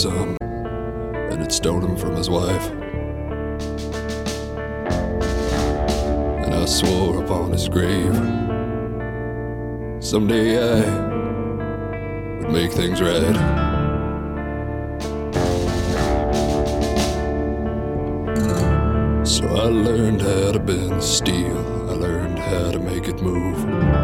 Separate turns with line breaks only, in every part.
son, and had stolen him from his wife. And I swore upon his grave, someday I would make things right. So I learned how to bend steel, I learned how to make it move.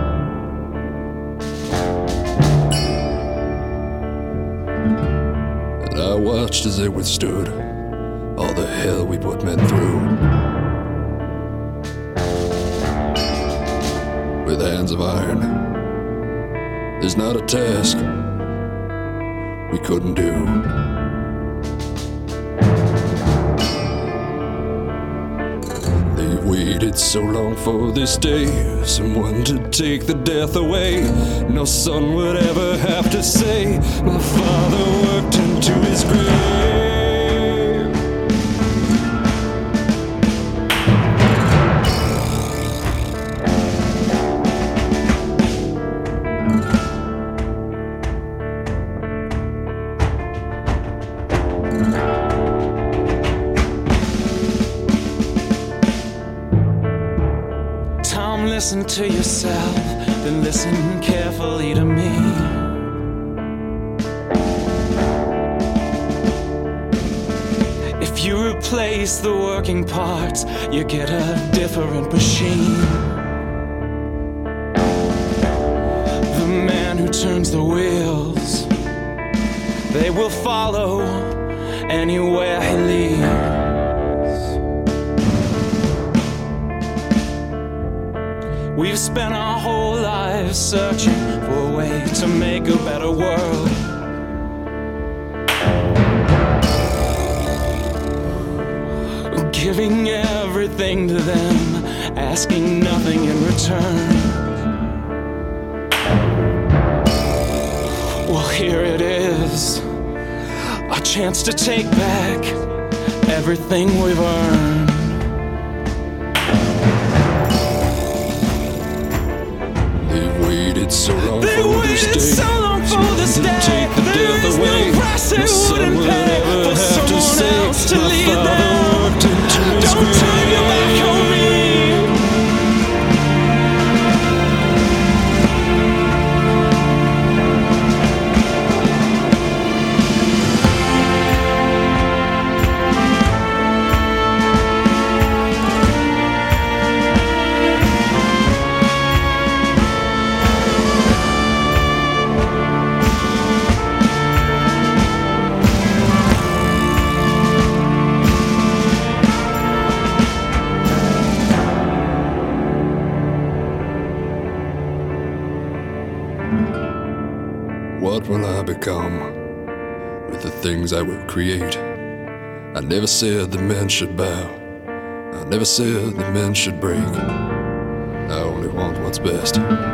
And I watched as they withstood all the hell we put men through. With hands of iron, there's not a task we couldn't do. They've waited so long for this day, someone to take the death away. No son would ever have to say, my father worked into his grave.
Tom, listen to yourself, then listen carefully to me. If you replace the working parts, you get a different machine. The man who turns the wheels, they will follow anywhere he leads. We've spent our whole lives searching for a way to make a better world. Giving everything to them, asking nothing in return. Well, here it is, a chance to take back everything we've earned.
So long
they
for
waited
this day,
so long for this day.
take the
There
death
is
away.
no price they
No son
wouldn't
would
pay
ever
for
have to
someone
say,
else to
my
lead
father
them.
walked into his
Don't turn your
grave.
back on me.
What will I become with the things I will create? I never said the men should bow, I never said the men should break. I only want what's best.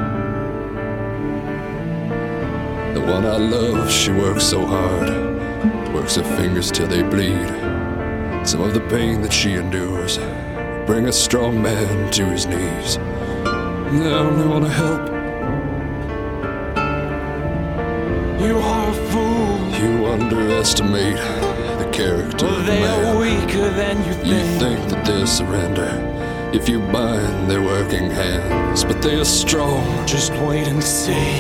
The one I love, she works so hard, works her fingers till they bleed. Some of the pain that she endures bring a strong man to his knees. I only want to help.
You are a fool.
You underestimate the character
Well,
of a
they are
man.
weaker than you
You
think.
think that they'll surrender if you bind their working hands, but they are strong.
Just wait and see.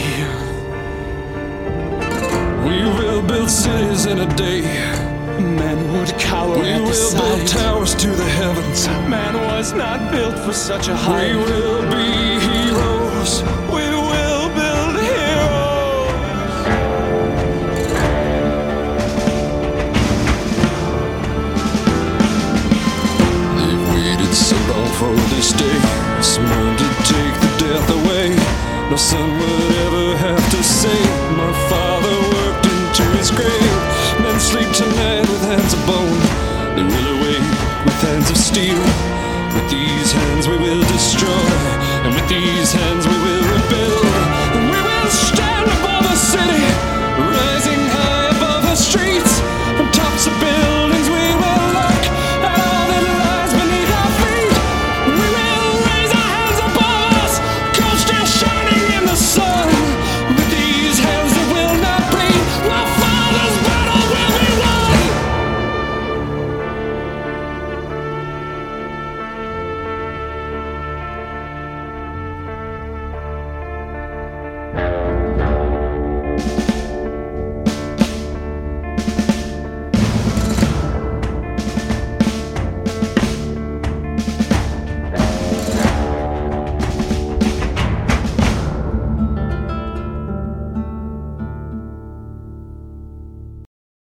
We will build cities in a day.
Men would cower
We
at the
will build
sight.
towers to the heavens.
Man was not built for such a
We
height.
will be heroes.
We will build heroes.
They've waited so long for this day, someone to take the death away. No son would ever have to say, my father worked into his grave. Men sleep tonight with hands of bone, they will awake with hands of steel. With these hands we will destroy, and with these hands we will